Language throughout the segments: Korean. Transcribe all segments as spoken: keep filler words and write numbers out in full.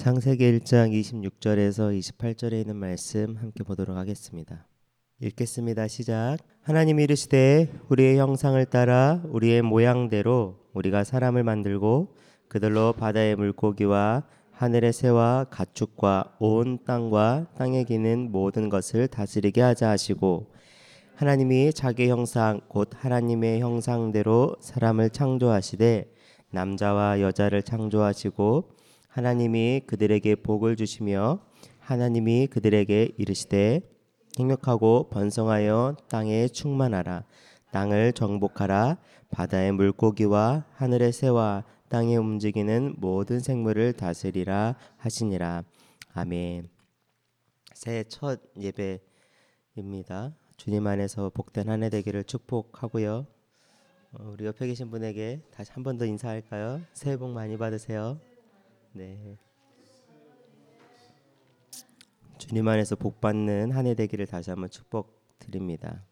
창세기 일 장 이십육 절에서 이십팔 절에 있는 말씀 함께 보도록 하겠습니다. 읽겠습니다. 시작. 하나님이 이르시되 우리의 형상을 따라 우리의 모양대로 우리가 사람을 만들고 그들로 바다의 물고기와 하늘의 새와 가축과 온 땅과 땅에 기는 모든 것을 다스리게 하자 하시고, 하나님이 자기 형상 곧 하나님의 형상대로 사람을 창조하시되 남자와 여자를 창조하시고, 하나님이 그들에게 복을 주시며 하나님이 그들에게 이르시되 행복하고 번성하여 땅에 충만하라. 땅을 정복하라. 바다의 물고기와 하늘의 새와 땅에 움직이는 모든 생물을 다스리라 하시니라. 아멘. 새해 첫 예배입니다. 주님 안에서 복된 한 해 되기를 축복하고요. 어, 우리 옆에 계신 분에게 다시 한 번 더 인사할까요? 새해 복 많이 받으세요. 네. 주님 안에서 복 받는 한 해 되기를 다시 한번 축복드립니다.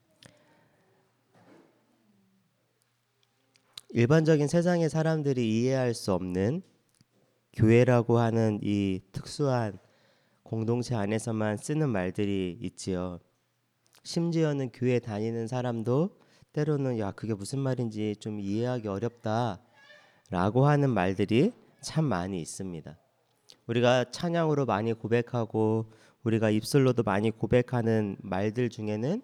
일반적인 세상의 사람들이 이해할 수 없는 교회라고 하는 이 특수한 공동체 안에서만 쓰는 말들이 있지요. 심지어는 교회 다니는 사람도 때로는 야 그게 무슨 말인지 좀 이해하기 어렵다라고 하는 말들이 참 많이 있습니다. 우리가 찬양으로 많이 고백하고 우리가 입술로도 많이 고백하는 말들 중에는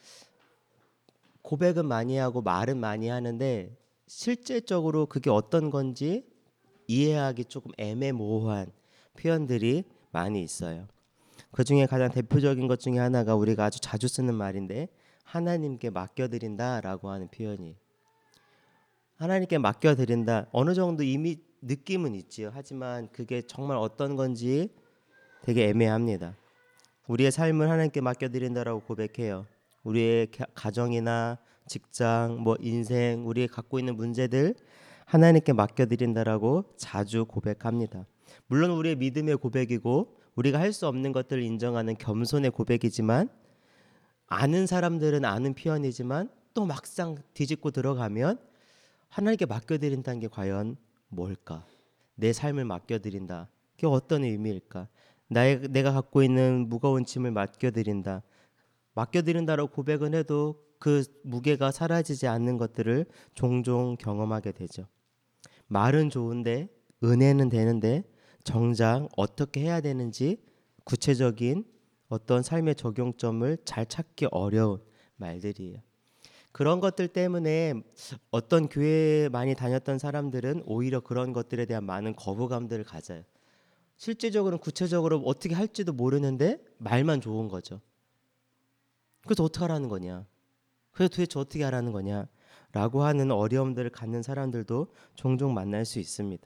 고백은 많이 하고 말은 많이 하는데 실제적으로 그게 어떤 건지 이해하기 조금 애매모호한 표현들이 많이 있어요. 그 중에 가장 대표적인 것 중에 하나가 우리가 아주 자주 쓰는 말인데 하나님께 맡겨드린다라고 하는 표현이, 하나님께 맡겨드린다 어느 정도 이미 느낌은 있지요. 하지만 그게 정말 어떤 건지 되게 애매합니다. 우리의 삶을 하나님께 맡겨드린다라고 고백해요. 우리의 가정이나 직장, 뭐 인생, 우리의 갖고 있는 문제들 하나님께 맡겨드린다라고 자주 고백합니다. 물론 우리의 믿음의 고백이고 우리가 할 수 없는 것들을 인정하는 겸손의 고백이지만, 아는 사람들은 아는 표현이지만 또 막상 뒤집고 들어가면 하나님께 맡겨드린다는 게 과연 뭘까? 내 삶을 맡겨드린다. 그게 어떤 의미일까? 나의, 내가 갖고 있는 무거운 짐을 맡겨드린다. 맡겨드린다라고 고백은 해도 그 무게가 사라지지 않는 것들을 종종 경험하게 되죠. 말은 좋은데 은혜는 되는데 정작 어떻게 해야 되는지 구체적인 어떤 삶의 적용점을 잘 찾기 어려운 말들이에요. 그런 것들 때문에 어떤 교회에 많이 다녔던 사람들은 오히려 그런 것들에 대한 많은 거부감들을 가져요. 실제적으로는 구체적으로 어떻게 할지도 모르는데 말만 좋은 거죠. 그래서 어떻게 하라는 거냐? 그래서 도대체 어떻게 하라는 거냐? 라고 하는 어려움들을 갖는 사람들도 종종 만날 수 있습니다.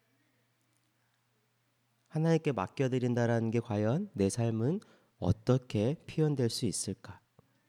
하나님께 맡겨드린다라는 게 과연 내 삶은 어떻게 표현될 수 있을까?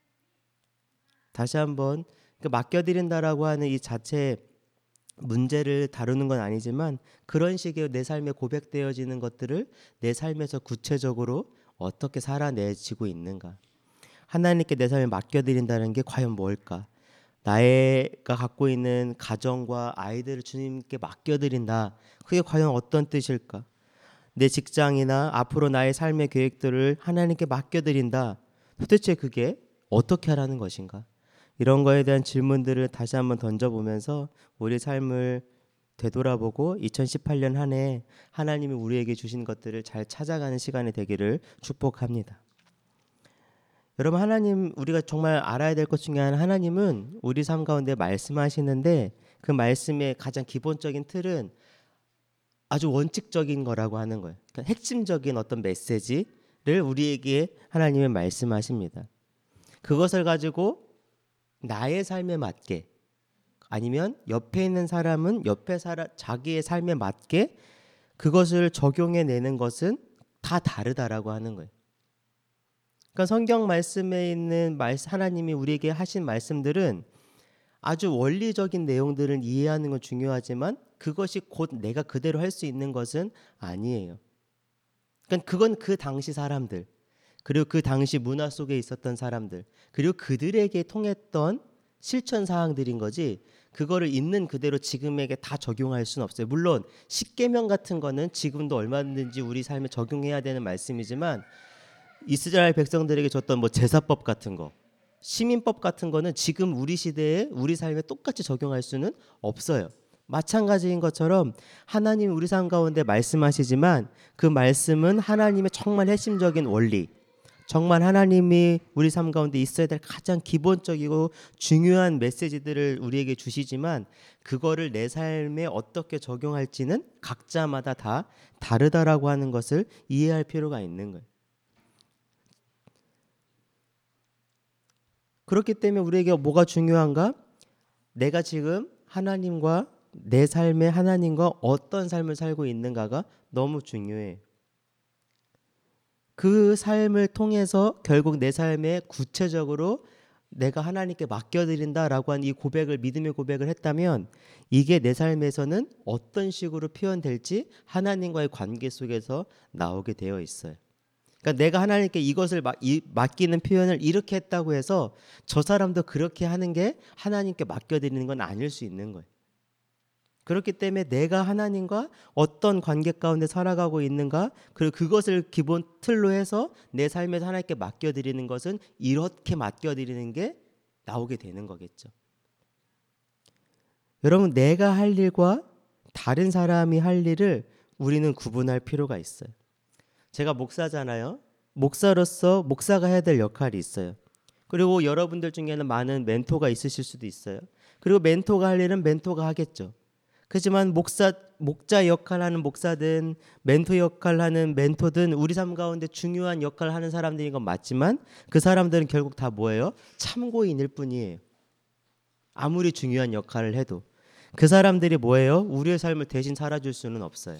다시 한번 그 맡겨드린다라고 하는 이 자체 문제를 다루는 건 아니지만 그런 식의 내 삶에 고백되어지는 것들을 내 삶에서 구체적으로 어떻게 살아내지고 있는가? 하나님께 내 삶을 맡겨드린다는 게 과연 뭘까? 나가 갖고 있는 가정과 아이들을 주님께 맡겨드린다. 그게 과연 어떤 뜻일까? 내 직장이나 앞으로 나의 삶의 계획들을 하나님께 맡겨드린다. 도대체 그게 어떻게 하라는 것인가? 이런 거에 대한 질문들을 다시 한번 던져보면서 우리 삶을 되돌아보고 이천십팔 년 한 해 하나님이 우리에게 주신 것들을 잘 찾아가는 시간이 되기를 축복합니다. 여러분, 하나님, 우리가 정말 알아야 될 것 중에 하나, 하나님은 우리 삶 가운데 말씀하시는데 그 말씀의 가장 기본적인 틀은 아주 원칙적인 거라고 하는 거예요. 그러니까 핵심적인 어떤 메시지를 우리에게 하나님은 말씀하십니다. 그것을 가지고 나의 삶에 맞게, 아니면 옆에 있는 사람은 옆에 사람 자기의 삶에 맞게 그것을 적용해내는 것은 다 다르다라고 하는 거예요. 그러니까 성경 말씀에 있는 하나님이 우리에게 하신 말씀들은 아주 원리적인 내용들을 이해하는 건 중요하지만 그것이 곧 내가 그대로 할 수 있는 것은 아니에요. 그러니까 그건 그 당시 사람들, 그리고 그 당시 문화 속에 있었던 사람들, 그리고 그들에게 통했던 실천 사항들인 거지, 그거를 있는 그대로 지금에게 다 적용할 수는 없어요. 물론 십계명 같은 거는 지금도 얼마든지 우리 삶에 적용해야 되는 말씀이지만 이스라엘 백성들에게 줬던 뭐 제사법 같은 거, 시민법 같은 거는 지금 우리 시대에 우리 삶에 똑같이 적용할 수는 없어요. 마찬가지인 것처럼 하나님 우리 삶 가운데 말씀하시지만 그 말씀은 하나님의 정말 핵심적인 원리, 정말 하나님이 우리 삶 가운데 있어야 될 가장 기본적이고 중요한 메시지들을 우리에게 주시지만 그거를 내 삶에 어떻게 적용할지는 각자마다 다 다르다라고 하는 것을 이해할 필요가 있는 거예요. 그렇기 때문에 우리에게 뭐가 중요한가? 내가 지금 하나님과 내 삶에 하나님과 어떤 삶을 살고 있는가가 너무 중요해. 그 삶을 통해서 결국 내 삶에 구체적으로 내가 하나님께 맡겨드린다라고 한 이 고백을, 믿음의 고백을 했다면 이게 내 삶에서는 어떤 식으로 표현될지 하나님과의 관계 속에서 나오게 되어 있어요. 그러니까 내가 하나님께 이것을 마, 이, 맡기는 표현을 이렇게 했다고 해서 저 사람도 그렇게 하는 게 하나님께 맡겨드리는 건 아닐 수 있는 거예요. 그렇기 때문에 내가 하나님과 어떤 관계 가운데 살아가고 있는가, 그리고 그것을 기본 틀로 해서 내 삶에서 하나님께 맡겨드리는 것은 이렇게 맡겨드리는 게 나오게 되는 거겠죠. 여러분, 내가 할 일과 다른 사람이 할 일을 우리는 구분할 필요가 있어요. 제가 목사잖아요. 목사로서 목사가 해야 될 역할이 있어요. 그리고 여러분들 중에는 많은 멘토가 있으실 수도 있어요. 그리고 멘토가 할 일은 멘토가 하겠죠. 그렇지만 목사, 목자 역할하는 목사든 멘토 역할하는 멘토든 우리 삶 가운데 중요한 역할을 하는 사람들인 건 맞지만 그 사람들은 결국 다 뭐예요? 참고인일 뿐이에요. 아무리 중요한 역할을 해도 그 사람들이 뭐예요? 우리의 삶을 대신 살아줄 수는 없어요.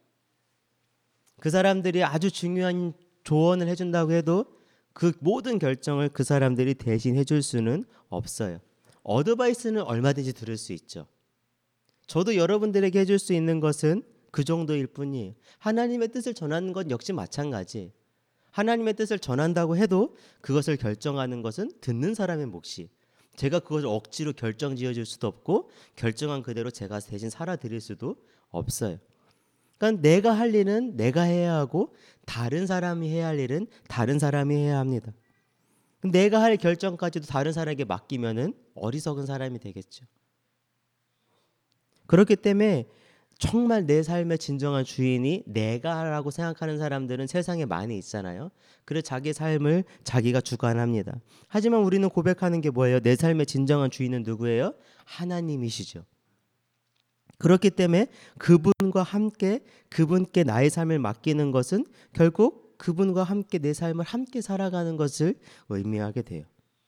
그 사람들이 아주 중요한 조언을 해준다고 해도 그 모든 결정을 그 사람들이 대신 해줄 수는 없어요. 어드바이스는 얼마든지 들을 수 있죠. 저도 여러분들에게 해줄 수 있는 것은 그 정도일 뿐이에요. 하나님의 뜻을 전하는 건 역시 마찬가지. 하나님의 뜻을 전한다고 해도 그것을 결정하는 것은 듣는 사람의 몫이. 제가 그것을 억지로 결정 지어줄 수도 없고 결정한 그대로 제가 대신 살아드릴 수도 없어요. 그러니까 내가 할 일은 내가 해야 하고 다른 사람이 해야 할 일은 다른 사람이 해야 합니다. 내가 할 결정까지도 다른 사람에게 맡기면은 어리석은 사람이 되겠죠. 그렇기 때문에 정말 내 삶의 진정한 주인이 내가라고 생각하는 사람들은 세상에 많이 있잖아요. 그래서 자기 삶을 자기가 주관합니다. 하지만 우리는 고백하는 게 뭐예요? 내 삶의 진정한 주인은 누구예요? 하나님이시죠. 그렇기 때문에 그분과 함께 그분께 나의 삶을 맡기는 것은 결국 그분과 함께 내 삶을 함께 살아가는 것을 의미하게 돼요.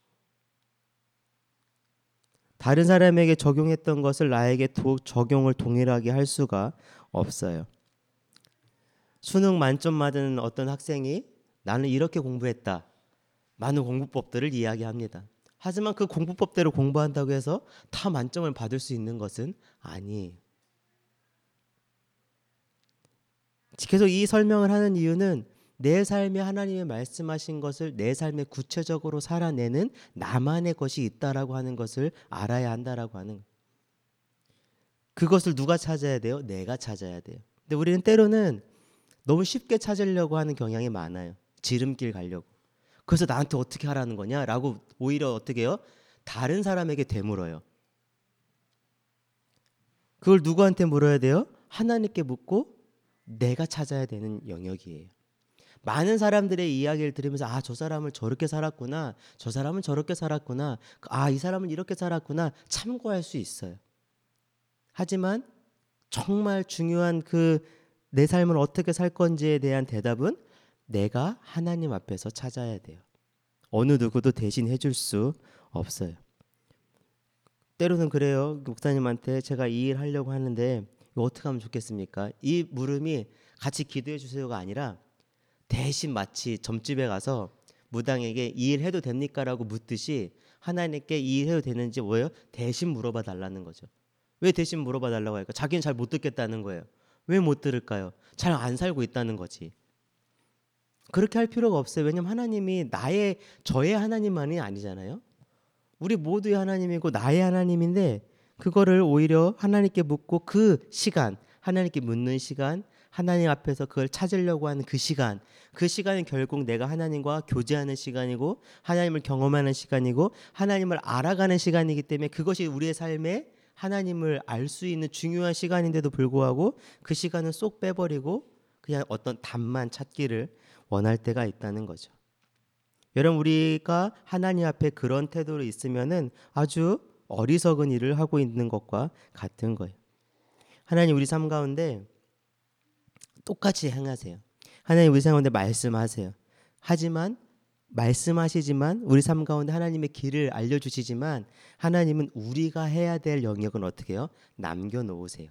다른 사람에게 적용했던 것을 나에게 도, 적용을 동일하게 할 수가 없어요. 수능 만점 받은 어떤 학생이 나는 이렇게 공부했다. 많은 공부법들을 이야기합니다. 하지만 그 공부법대로 공부한다고 해서 다 만점을 받을 수 있는 것은 아니에요. 계속 이 설명을 하는 이유는 내 삶에 하나님이 말씀하신 것을 내 삶에 구체적으로 살아내는 나만의 것이 있다라고 하는 것을 알아야 한다라고 하는 거예요. 그것을 누가 찾아야 돼요? 내가 찾아야 돼요. 근데 우리는 때로는 너무 쉽게 찾으려고 하는 경향이 많아요. 지름길 가려고. 그래서 나한테 어떻게 하라는 거냐라고 오히려 어떻게 해요? 다른 사람에게 되물어요. 그걸 누구한테 물어야 돼요? 하나님께 묻고 내가 찾아야 되는 영역이에요. 많은 사람들의 이야기를 들으면서 아, 저 사람은 저렇게 살았구나. 저 사람은 저렇게 살았구나. 아, 이 사람은 이렇게 살았구나. 참고할 수 있어요. 하지만 정말 중요한 그 내 삶을 어떻게 살 건지에 대한 대답은 내가 하나님 앞에서 찾아야 돼요. 어느 누구도 대신 해줄 수 없어요. 때로는 그래요. 목사님한테 제가 이 일 하려고 하는데 이거 어떻게 하면 좋겠습니까? 이 물음이 같이 기도해 주세요가 아니라 대신 마치 점집에 가서 무당에게 이 일 해도 됩니까? 라고 묻듯이 하나님께 이 일 해도 되는지 뭐예요? 대신 물어봐 달라는 거죠. 왜 대신 물어봐 달라고 할까? 자기는 잘 못 듣겠다는 거예요. 왜 못 들을까요? 잘 안 살고 있다는 거지. 그렇게 할 필요가 없어요. 왜냐하면 하나님이 나의 저의 하나님만이 아니잖아요. 우리 모두의 하나님이고 나의 하나님인데 그거를 오히려 하나님께 묻고 그 시간, 하나님께 묻는 시간, 하나님 앞에서 그걸 찾으려고 하는 그 시간, 그 시간은 결국 내가 하나님과 교제하는 시간이고 하나님을 경험하는 시간이고 하나님을 알아가는 시간이기 때문에 그것이 우리의 삶에 하나님을 알 수 있는 중요한 시간인데도 불구하고 그 시간은 쏙 빼버리고 그냥 어떤 답만 찾기를 원할 때가 있다는 거죠. 여러분, 우리가 하나님 앞에 그런 태도로 있으면은 아주 어리석은 일을 하고 있는 것과 같은 거예요. 하나님 우리 삶 가운데 똑같이 행하세요. 하나님 우리 삶 가운데 말씀하세요. 하지만 말씀하시지만 우리 삶 가운데 하나님의 길을 알려주시지만 하나님은 우리가 해야 될 영역은 어떻게 해요? 남겨놓으세요.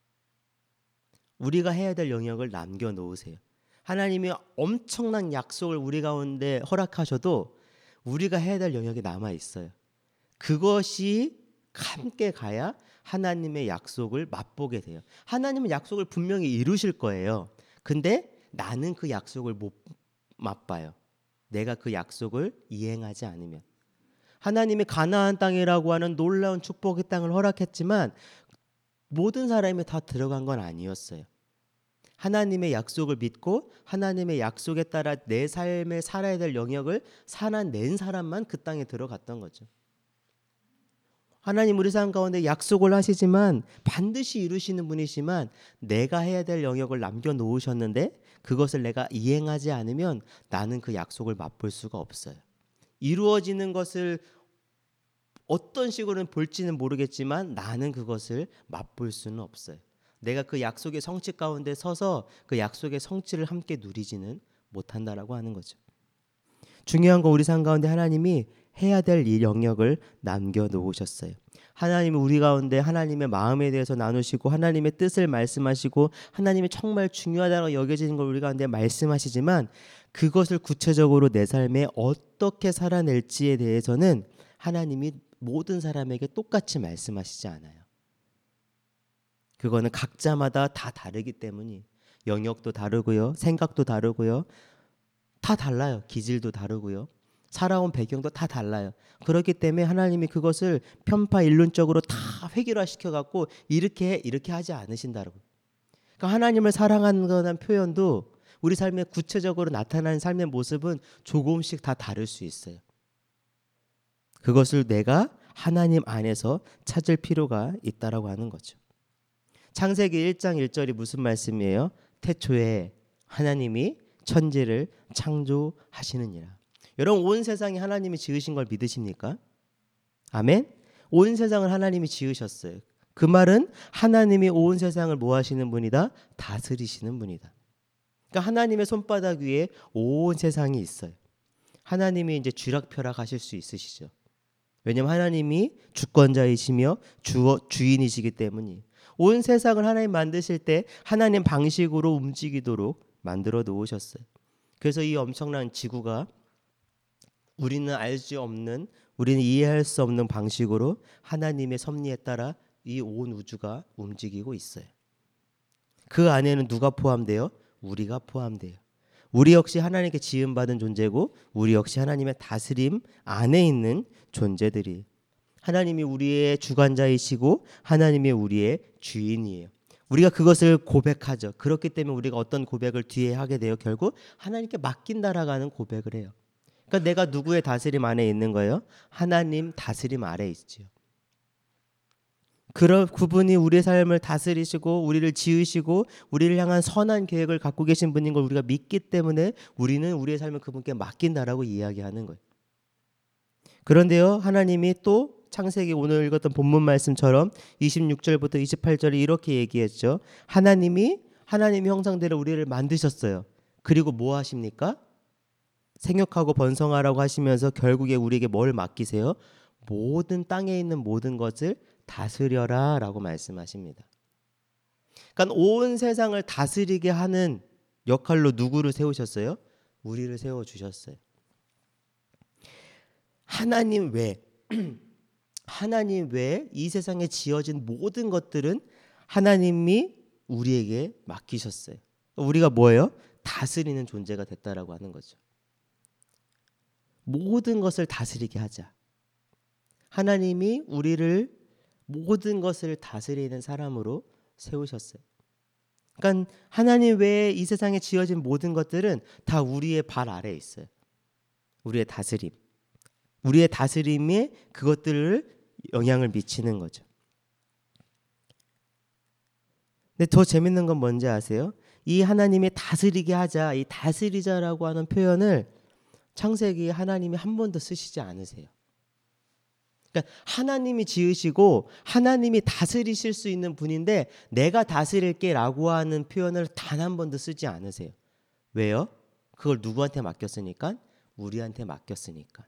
우리가 해야 될 영역을 남겨놓으세요. 하나님이 엄청난 약속을 우리 가운데 허락하셔도 우리가 해야 될 영역이 남아있어요. 그것이 함께 가야 하나님의 약속을 맛보게 돼요. 하나님은 약속을 분명히 이루실 거예요. 근데 나는 그 약속을 못 맛봐요. 내가 그 약속을 이행하지 않으면. 하나님이 가나안 땅이라고 하는 놀라운 축복의 땅을 허락했지만 모든 사람이 다 들어간 건 아니었어요. 하나님의 약속을 믿고 하나님의 약속에 따라 내 삶에 살아야 될 영역을 살아낸 사람만 그 땅에 들어갔던 거죠. 하나님 우리 삶 가운데 약속을 하시지만 반드시 이루시는 분이시지만 내가 해야 될 영역을 남겨놓으셨는데 그것을 내가 이행하지 않으면 나는 그 약속을 맛볼 수가 없어요. 이루어지는 것을 어떤 식으로는 볼지는 모르겠지만 나는 그것을 맛볼 수는 없어요. 내가 그 약속의 성취 가운데 서서 그 약속의 성취를 함께 누리지는 못한다라고 하는 거죠. 중요한 건 우리 삶 가운데 하나님이 해야 될 이 영역을 남겨놓으셨어요. 하나님은 우리 가운데 하나님의 마음에 대해서 나누시고 하나님의 뜻을 말씀하시고 하나님이 정말 중요하다고 여겨지는 걸 우리 가운데 말씀하시지만 그것을 구체적으로 내 삶에 어떻게 살아낼지에 대해서는 하나님이 모든 사람에게 똑같이 말씀하시지 않아요. 그거는 각자마다 다 다르기 때문이 영역도 다르고요. 생각도 다르고요. 다 달라요. 기질도 다르고요. 살아온 배경도 다 달라요. 그렇기 때문에 하나님이 그것을 편파 일론적으로 다 획일화시켜 갖고 이렇게 이렇게 하지 않으신다고. 그러니까 하나님을 사랑하는 거라는 표현도 우리 삶에 구체적으로 나타나는 삶의 모습은 조금씩 다 다를 수 있어요. 그것을 내가 하나님 안에서 찾을 필요가 있다라고 하는 거죠. 창세기 일 장 일 절이 무슨 말씀이에요? 태초에 하나님이 천지를 창조하시느니라. 여러분 온 세상이 하나님이 지으신 걸 믿으십니까? 아멘. 온 세상을 하나님이 지으셨어요. 그 말은 하나님이 온 세상을 뭐 하시는 분이다? 다스리시는 분이다. 그러니까 하나님의 손바닥 위에 온 세상이 있어요. 하나님이 이제 쥐락펴락 하실 수 있으시죠. 왜냐하면 하나님이 주권자이시며 주, 주인이시기 때문이. 온 세상을 하나님 만드실 때 하나님 방식으로 움직이도록 만들어 놓으셨어요. 그래서 이 엄청난 지구가 우리는 알 수 없는, 우리는 이해할 수 없는 방식으로 하나님의 섭리에 따라 이 온 우주가 움직이고 있어요. 그 안에는 누가 포함돼요? 우리가 포함돼요. 우리 역시 하나님께 지음받은 존재고 우리 역시 하나님의 다스림 안에 있는 존재들이. 하나님이 우리의 주관자이시고 하나님이 우리의 주인이에요. 우리가 그것을 고백하죠. 그렇기 때문에 우리가 어떤 고백을 뒤에 하게 돼요? 결국 하나님께 맡긴다라고 고백을 해요. 그러니까 내가 누구의 다스림 안에 있는 거예요? 하나님 다스림 아래에 있지요. 그런 그분이 우리의 삶을 다스리시고 우리를 지으시고 우리를 향한 선한 계획을 갖고 계신 분인 걸 우리가 믿기 때문에 우리는 우리의 삶을 그분께 맡긴다라고 이야기하는 거예요. 그런데요, 하나님이 또 창세기 오늘 읽었던 본문 말씀처럼 이십육 절부터 이십팔 절에 이렇게 얘기했죠. 하나님이 하나님의 형상대로 우리를 만드셨어요. 그리고 뭐 하십니까? 생육하고 번성하라고 하시면서 결국에 우리에게 뭘 맡기세요? 모든 땅에 있는 모든 것을 다스려라 라고 말씀하십니다. 그러니까 온 세상을 다스리게 하는 역할로 누구를 세우셨어요? 우리를 세워주셨어요. 하나님 외 하나님 외에 이 세상에 지어진 모든 것들은 하나님이 우리에게 맡기셨어요. 우리가 뭐예요? 다스리는 존재가 됐다라고 하는 거죠. 모든 것을 다스리게 하자. 하나님이 우리를 모든 것을 다스리는 사람으로 세우셨어요. 그러니까 하나님 외에 이 세상에 지어진 모든 것들은 다 우리의 발 아래에 있어요. 우리의 다스림. 우리의 다스림에 그것들을 영향을 미치는 거죠. 근데 더 재밌는 건 뭔지 아세요? 이 하나님이 다스리게 하자, 이 다스리자라고 하는 표현을 창세기에 하나님이 한 번도 쓰시지 않으세요. 그러니까 하나님이 지으시고 하나님이 다스리실 수 있는 분인데 내가 다스릴게 라고 하는 표현을 단 한 번도 쓰지 않으세요. 왜요? 그걸 누구한테 맡겼으니까? 우리한테 맡겼으니까.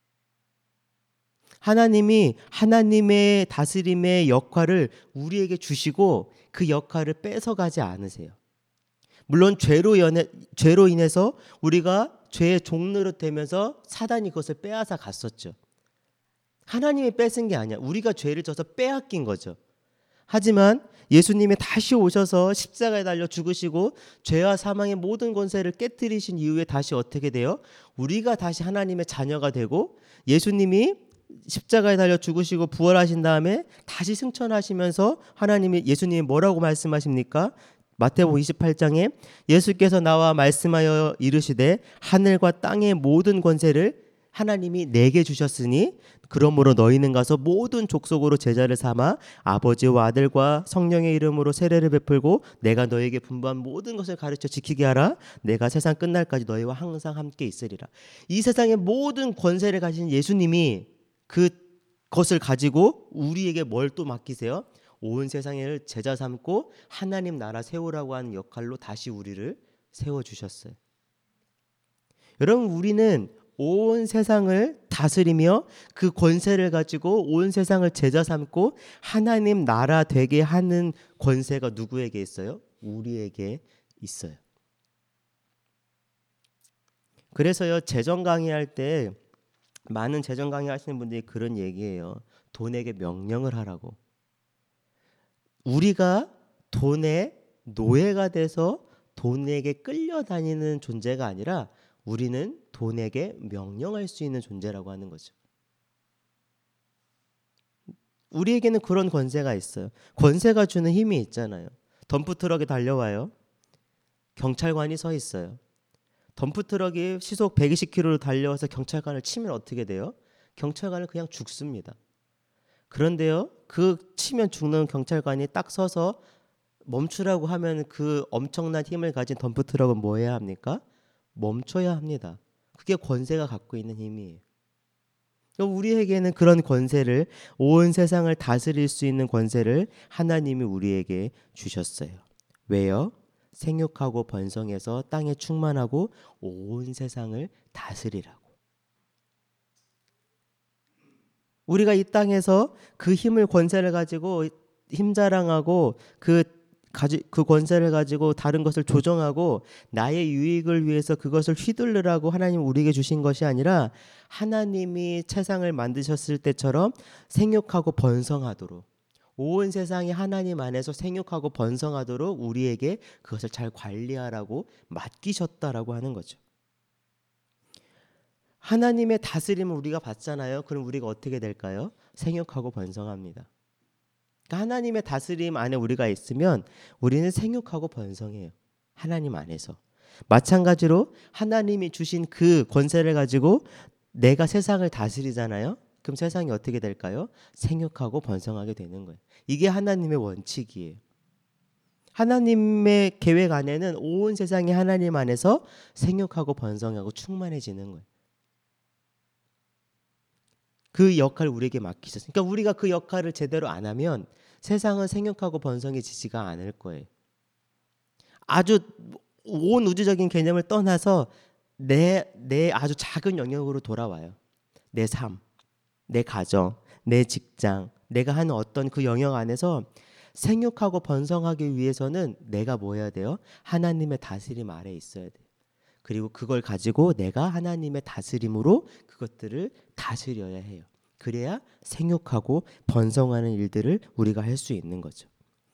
하나님이 하나님의 다스림의 역할을 우리에게 주시고 그 역할을 뺏어가지 않으세요. 물론 죄로, 연해, 죄로 인해서 우리가 죄의 종로로 되면서 사단이 그것을 빼앗아 갔었죠. 하나님이 뺏은 게 아니야. 우리가 죄를 져서 빼앗긴 거죠. 하지만 예수님이 다시 오셔서 십자가에 달려 죽으시고 죄와 사망의 모든 권세를 깨뜨리신 이후에 다시 어떻게 돼요? 우리가 다시 하나님의 자녀가 되고 예수님이 십자가에 달려 죽으시고 부활하신 다음에 다시 승천하시면서 하나님이 예수님이 뭐라고 말씀하십니까? 마태복음 이십팔 장에 예수께서 나와 말씀하여 이르시되 하늘과 땅의 모든 권세를 하나님이 내게 주셨으니 그러므로 너희는 가서 모든 족속으로 제자를 삼아 아버지와 아들과 성령의 이름으로 세례를 베풀고 내가 너에게 분부한 모든 것을 가르쳐 지키게 하라. 내가 세상 끝날까지 너희와 항상 함께 있으리라. 이 세상의 모든 권세를 가진 예수님이 그것을 가지고 우리에게 뭘 또 맡기세요? 온 세상을 제자 삼고 하나님 나라 세우라고 하는 역할로 다시 우리를 세워주셨어요. 여러분, 우리는 온 세상을 다스리며 그 권세를 가지고 온 세상을 제자 삼고 하나님 나라 되게 하는 권세가 누구에게 있어요? 우리에게 있어요. 그래서요, 재정 강의할 때 많은 재정 강의 하시는 분들이 그런 얘기해요. 돈에게 명령을 하라고. 우리가 돈의 노예가 돼서 돈에게 끌려다니는 존재가 아니라 우리는 돈에게 명령할 수 있는 존재라고 하는 거죠. 우리에게는 그런 권세가 있어요. 권세가 주는 힘이 있잖아요. 덤프트럭이 달려와요. 경찰관이 서 있어요. 덤프트럭이 시속 백이십 킬로미터로 달려와서 경찰관을 치면 어떻게 돼요? 경찰관은 그냥 죽습니다. 그런데요, 그 치면 죽는 경찰관이 딱 서서 멈추라고 하면 그 엄청난 힘을 가진 덤프트럭은 뭐 해야 합니까? 멈춰야 합니다. 그게 권세가 갖고 있는 힘이에요. 우리에게는 그런 권세를, 온 세상을 다스릴 수 있는 권세를 하나님이 우리에게 주셨어요. 왜요? 생육하고 번성해서 땅에 충만하고 온 세상을 다스리라고. 우리가 이 땅에서 그 힘을, 권세를 가지고 힘 자랑하고 그 가지, 그 권세를 가지고 다른 것을 조정하고 나의 유익을 위해서 그것을 휘둘르라고 하나님 우리에게 주신 것이 아니라 하나님이 세상을 만드셨을 때처럼 생육하고 번성하도록, 온 세상이 하나님 안에서 생육하고 번성하도록 우리에게 그것을 잘 관리하라고 맡기셨다라고 하는 거죠. 하나님의 다스림을 우리가 받잖아요. 그럼 우리가 어떻게 될까요? 생육하고 번성합니다. 그러니까 하나님의 다스림 안에 우리가 있으면 우리는 생육하고 번성해요. 하나님 안에서. 마찬가지로 하나님이 주신 그 권세를 가지고 내가 세상을 다스리잖아요. 그럼 세상이 어떻게 될까요? 생육하고 번성하게 되는 거예요. 이게 하나님의 원칙이에요. 하나님의 계획 안에는 온 세상이 하나님 안에서 생육하고 번성하고 충만해지는 거예요. 그 역할을 우리에게 맡기셨어요. 그러니까 우리가 그 역할을 제대로 안 하면 세상은 생육하고 번성해지지가 않을 거예요. 아주 온 우주적인 개념을 떠나서 내, 내 아주 작은 영역으로 돌아와요. 내 삶, 내 가정, 내 직장, 내가 하는 어떤 그 영역 안에서 생육하고 번성하기 위해서는 내가 뭐 해야 돼요? 하나님의 다스림 아래에 있어야 돼요. 그리고 그걸 가지고 내가 하나님의 다스림으로 그것들을 다스려야 해요. 그래야 생육하고 번성하는 일들을 우리가 할 수 있는 거죠.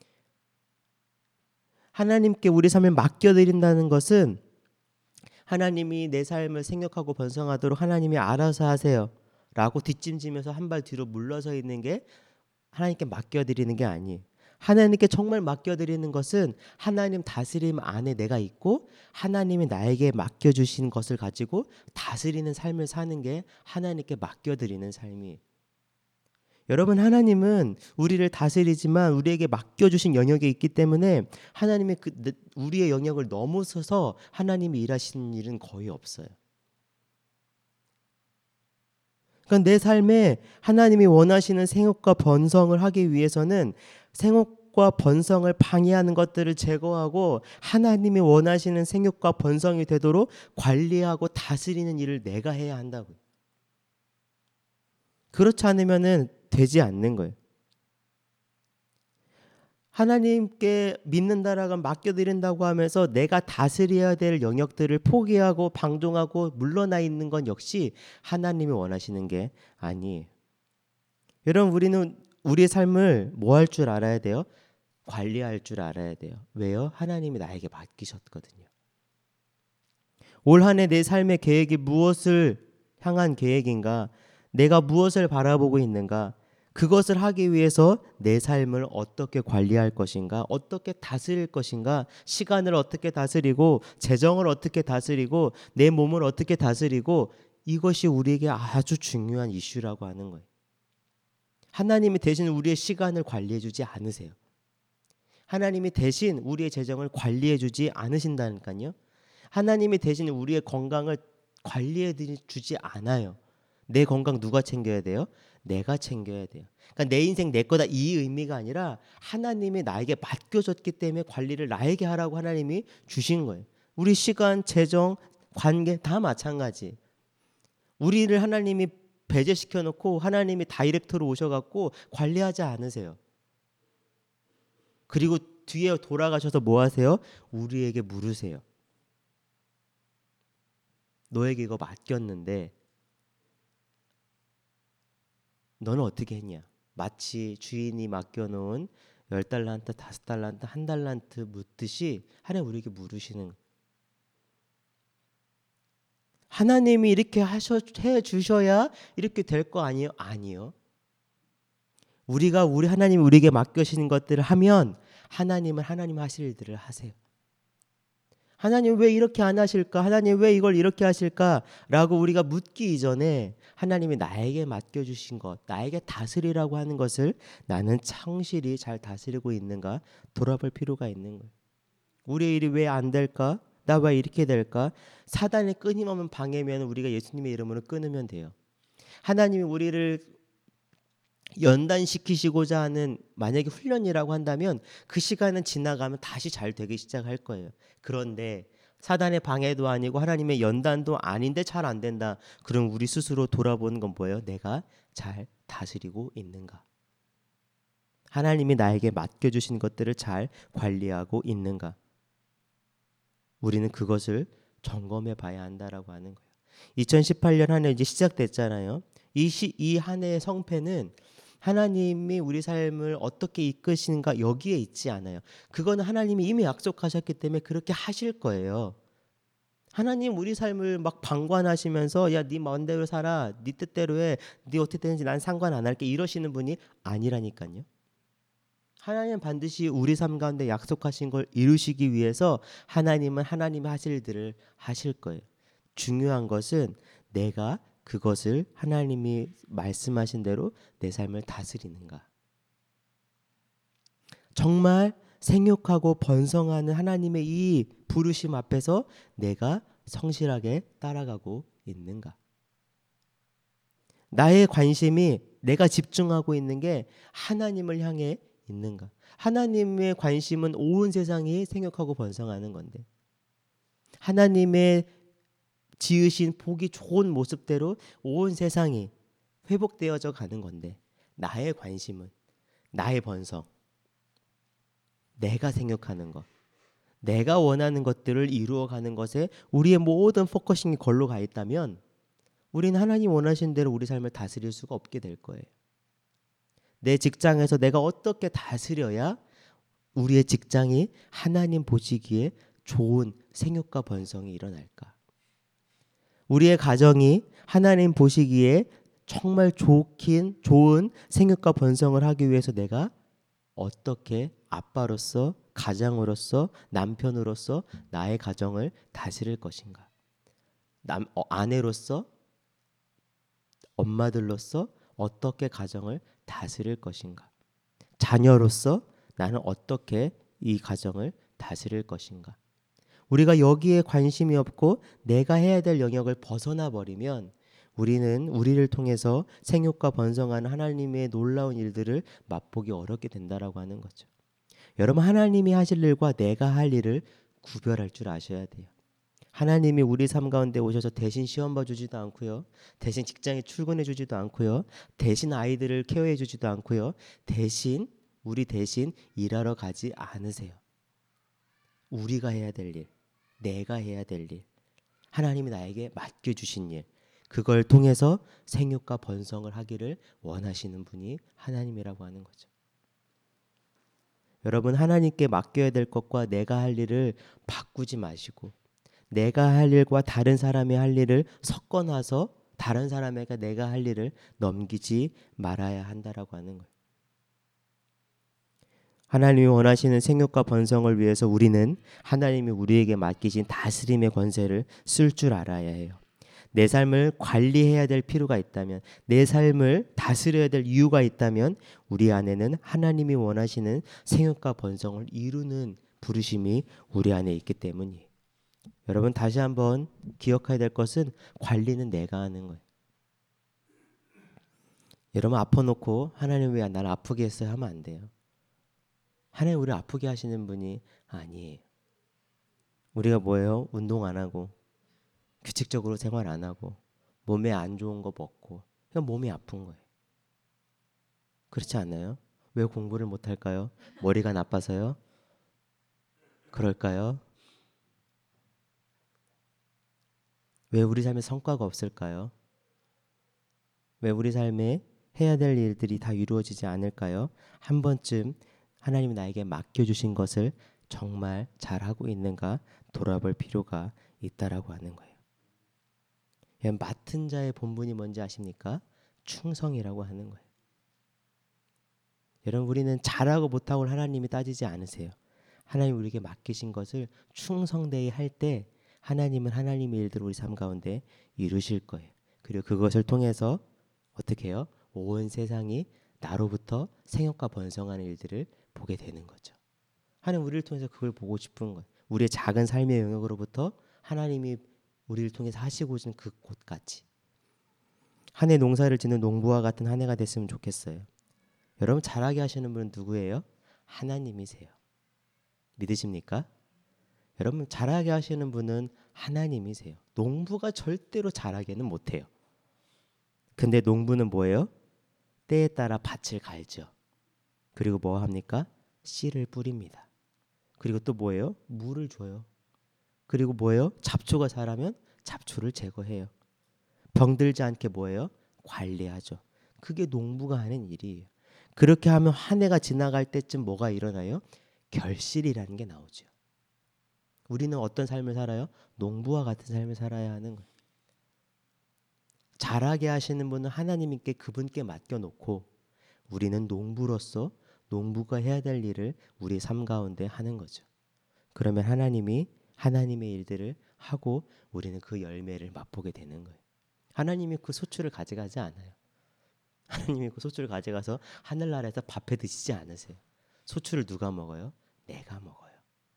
하나님께 우리 삶을 맡겨드린다는 것은 하나님이 내 삶을 생육하고 번성하도록 하나님이 알아서 하세요 라고 뒷짐지면서 한 발 뒤로 물러서 있는 게 하나님께 맡겨드리는 게 아니에요. 하나님께 정말 맡겨드리는 것은 하나님 다스림 안에 내가 있고 하나님이 나에게 맡겨주신 것을 가지고 다스리는 삶을 사는 게 하나님께 맡겨드리는 삶이에요. 여러분, 하나님은 우리를 다스리지만 우리에게 맡겨주신 영역이 있기 때문에 하나님의 그 우리의 영역을 넘어서서 하나님이 일하시는 일은 거의 없어요. 그러니까 내 삶에 하나님이 원하시는 생육과 번성을 하기 위해서는 생육과 번성을 방해하는 것들을 제거하고 하나님이 원하시는 생육과 번성이 되도록 관리하고 다스리는 일을 내가 해야 한다고요. 그렇지 않으면은 되지 않는 거예요. 하나님께 믿는다라고 맡겨드린다고 하면서 내가 다스려야 될 영역들을 포기하고 방종하고 물러나 있는 건 역시 하나님이 원하시는 게 아니에요. 여러분, 우리는 우리의 삶을 뭐 할 줄 알아야 돼요? 관리할 줄 알아야 돼요. 왜요? 하나님이 나에게 맡기셨거든요. 올 한 해 내 삶의 계획이 무엇을 향한 계획인가? 내가 무엇을 바라보고 있는가? 그것을 하기 위해서 내 삶을 어떻게 관리할 것인가, 어떻게 다스릴 것인가, 시간을 어떻게 다스리고 재정을 어떻게 다스리고 내 몸을 어떻게 다스리고, 이것이 우리에게 아주 중요한 이슈라고 하는 거예요. 하나님이 대신 우리의 시간을 관리해 주지 않으세요. 하나님이 대신 우리의 재정을 관리해 주지 않으신다니까요. 하나님이 대신 우리의 건강을 관리해 주지 않아요. 내 건강 누가 챙겨야 돼요? 내가 챙겨야 돼요. 그러니까 내 인생 내 거다 이 의미가 아니라 하나님이 나에게 맡겨줬기 때문에 관리를 나에게 하라고 하나님이 주신 거예요. 우리 시간, 재정, 관계 다 마찬가지. 우리를 하나님이 배제시켜 놓고 하나님이 다이렉터로 오셔갖고 관리하지 않으세요. 그리고 뒤에 돌아가셔서 뭐 하세요? 우리에게 물으세요. 너에게 이거 맡겼는데 너는 어떻게 했냐? 마치 주인이 맡겨놓은 열 달란트, 다섯 달란트, 한 달란트 묻듯이 하나님 우리에게 물으시는. 하나님이 이렇게 하셔, 해 주셔야 이렇게 될 거 아니에요? 아니요. 우리가 우리 하나님이 우리에게 맡겨주신 것들을 하면 하나님은 하나님 하실 일들을 하세요. 하나님 왜 이렇게 안 하실까? 하나님 왜 이걸 이렇게 하실까? 라고 우리가 묻기 이전에 하나님이 나에게 맡겨주신 것, 나에게 다스리라고 하는 것을 나는 성실히 잘 다스리고 있는가 돌아볼 필요가 있는 거예요. 우리의 일이 왜 안 될까? 나 왜 이렇게 될까? 사단의 끊임없는 방해면 우리가 예수님의 이름으로 끊으면 돼요. 하나님이 우리를 연단시키시고자 하는 만약에 훈련이라고 한다면 그 시간은 지나가면 다시 잘 되기 시작할 거예요. 그런데 사단의 방해도 아니고 하나님의 연단도 아닌데 잘 안 된다. 그럼 우리 스스로 돌아보는 건 뭐예요? 내가 잘 다스리고 있는가? 하나님이 나에게 맡겨주신 것들을 잘 관리하고 있는가? 우리는 그것을 점검해 봐야 한다라고 하는 거예요. 이천십팔 년 한 해 이제 시작됐잖아요. 이, 시, 이 한 해의 성패는 하나님이 우리 삶을 어떻게 이끄시는가 여기에 있지 않아요. 그거는 하나님이 이미 약속하셨기 때문에 그렇게 하실 거예요. 하나님 우리 삶을 막 방관하시면서 야, 네 마음대로 살아, 네 뜻대로 해, 네 어떻게 되는지 난 상관 안 할게 이러시는 분이 아니라니까요. 하나님은 반드시 우리 삶 가운데 약속하신 걸 이루시기 위해서 하나님은 하나님의 하실 일들을 하실 거예요. 중요한 것은 내가 그것을 하나님이 말씀하신 대로 내 삶을 다스리는가. 정말 생육하고 번성하는 하나님의 이 부르심 앞에서 내가 성실하게 따라가고 있는가. 나의 관심이 내가 집중하고 있는 게 하나님을 향해 있는가. 하나님의 관심은 온 세상이 생육하고 번성하는 건데 하나님의 지으신 보기 좋은 모습대로 온 세상이 회복되어져 가는 건데 나의 관심은 나의 번성, 내가 생각하는 것, 내가 원하는 것들을 이루어가는 것에 우리의 모든 포커싱이 걸로 가 있다면 우리는 하나님 원하신 대로 우리 삶을 다스릴 수가 없게 될 거예요. 내 직장에서 내가 어떻게 다스려야 우리의 직장이 하나님 보시기에 좋은 생육과 번성이 일어날까? 우리의 가정이 하나님 보시기에 정말 좋긴 좋은 생육과 번성을 하기 위해서 내가 어떻게 아빠로서, 가장으로서, 남편으로서 나의 가정을 다스릴 것인가? 남, 어, 아내로서, 엄마들로서 어떻게 가정을 다스릴 것인가? 자녀로서 나는 어떻게 이 가정을 다스릴 것인가? 우리가 여기에 관심이 없고 내가 해야 될 영역을 벗어나 버리면 우리는 우리를 통해서 생육과 번성하는 하나님의 놀라운 일들을 맛보기 어렵게 된다라고 하는 거죠. 여러분, 하나님이 하실 일과 내가 할 일을 구별할 줄 아셔야 돼요. 하나님이 우리 삶 가운데 오셔서 대신 시험 봐주지도 않고요. 대신 직장에 출근해 주지도 않고요. 대신 아이들을 케어해 주지도 않고요. 대신 우리 대신 일하러 가지 않으세요. 우리가 해야 될 일, 내가 해야 될 일, 하나님이 나에게 맡겨주신 일, 그걸 통해서 생육과 번성을 하기를 원하시는 분이 하나님이라고 하는 거죠. 여러분, 하나님께 맡겨야 될 것과 내가 할 일을 바꾸지 마시고 내가 할 일과 다른 사람이 할 일을 섞어놔서 다른 사람에게 내가 할 일을 넘기지 말아야 한다라고 하는 거예요. 하나님이 원하시는 생육과 번성을 위해서 우리는 하나님이 우리에게 맡기신 다스림의 권세를 쓸 줄 알아야 해요. 내 삶을 관리해야 될 필요가 있다면, 내 삶을 다스려야 될 이유가 있다면 우리 안에는 하나님이 원하시는 생육과 번성을 이루는 부르심이 우리 안에 있기 때문이에요. 여러분, 다시 한번 기억해야 될 것은 관리는 내가 하는 거예요. 여러분, 아파놓고 하나님 왜 나를 아프게 했어요 하면 안 돼요. 하나님 우리를 아프게 하시는 분이 아니에요. 우리가 뭐예요? 운동 안 하고 규칙적으로 생활 안 하고 몸에 안 좋은 거 먹고 그냥 몸이 아픈 거예요. 그렇지 않나요? 왜 공부를 못 할까요? 머리가 나빠서요? 그럴까요? 왜 우리 삶에 성과가 없을까요? 왜 우리 삶에 해야 될 일들이 다 이루어지지 않을까요? 한 번쯤 하나님이 나에게 맡겨주신 것을 정말 잘하고 있는가 돌아볼 필요가 있다라고 하는 거예요. 맡은 자의 본분이 뭔지 아십니까? 충성이라고 하는 거예요. 여러분, 우리는 잘하고 못하고를 하나님이 따지지 않으세요. 하나님 우리에게 맡기신 것을 충성되이 할 때 하나님은 하나님의 일들을 우리 삶 가운데 이루실 거예요. 그리고 그것을 통해서 어떻게 해요? 온 세상이 나로부터 생육과 번성하는 일들을 보게 되는 거죠. 하나님 우리를 통해서 그걸 보고 싶은 거예요. 우리의 작은 삶의 영역으로부터 하나님이 우리를 통해서 하시고 오신 그 곳까지. 한 해 농사를 짓는 농부와 같은 한 해가 됐으면 좋겠어요. 여러분, 잘하게 하시는 분은 누구예요? 하나님이세요. 믿으십니까? 여러분, 잘하게 하시는 분은 하나님이세요. 농부가 절대로 잘하게는 못해요. 근데 농부는 뭐예요? 때에 따라 밭을 갈죠. 그리고 뭐 합니까? 씨를 뿌립니다. 그리고 또 뭐예요? 물을 줘요. 그리고 뭐예요? 잡초가 자라면 잡초를 제거해요. 병들지 않게 뭐예요? 관리하죠. 그게 농부가 하는 일이에요. 그렇게 하면 한 해가 지나갈 때쯤 뭐가 일어나요? 결실이라는 게 나오죠. 우리는 어떤 삶을 살아요? 농부와 같은 삶을 살아야 하는 거예요. 잘하게 하시는 분은 하나님께 그분께 맡겨놓고 우리는 농부로서 농부가 해야 될 일을 우리 삶 가운데 하는 거죠. 그러면 하나님이 하나님의 일들을 하고 우리는 그 열매를 맛보게 되는 거예요. 하나님이 그 소출을 가져가지 않아요. 하나님이 그 소출을 가져가서 하늘나라에서 밥해 드시지 않으세요. 소출을 누가 먹어요? 내가 먹어요.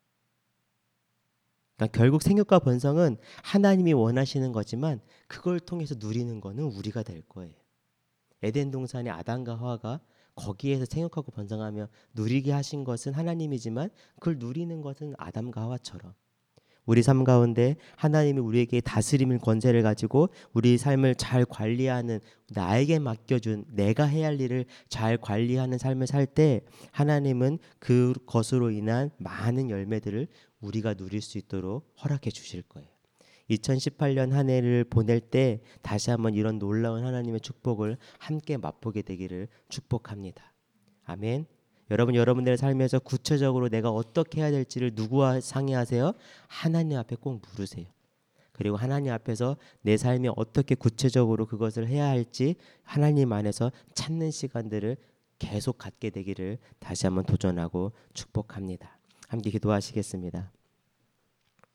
그러니까 결국 생육과 번성은 하나님이 원하시는 거지만 그걸 통해서 누리는 거는 우리가 될 거예요. 에덴 동산의 아담과 하와가 거기에서 생육하고 번성하며 누리게 하신 것은 하나님이지만 그걸 누리는 것은 아담과 하와처럼 우리 삶 가운데 하나님이 우리에게 다스림의 권세를 가지고 우리 삶을 잘 관리하는, 나에게 맡겨준 내가 해야 할 일을 잘 관리하는 삶을 살 때 하나님은 그것으로 인한 많은 열매들을 우리가 누릴 수 있도록 허락해 주실 거예요. 이천십팔 년 한 해를 보낼 때 다시 한번 이런 놀라운 하나님의 축복을 함께 맛보게 되기를 축복합니다. 아멘. 여러분, 여러분들의 삶에서 구체적으로 내가 어떻게 해야 될지를 누구와 상의하세요? 하나님 앞에 꼭 물으세요. 그리고 하나님 앞에서 내 삶이 어떻게 구체적으로 그것을 해야 할지 하나님 안에서 찾는 시간들을 계속 갖게 되기를 다시 한번 도전하고 축복합니다. 함께 기도하시겠습니다.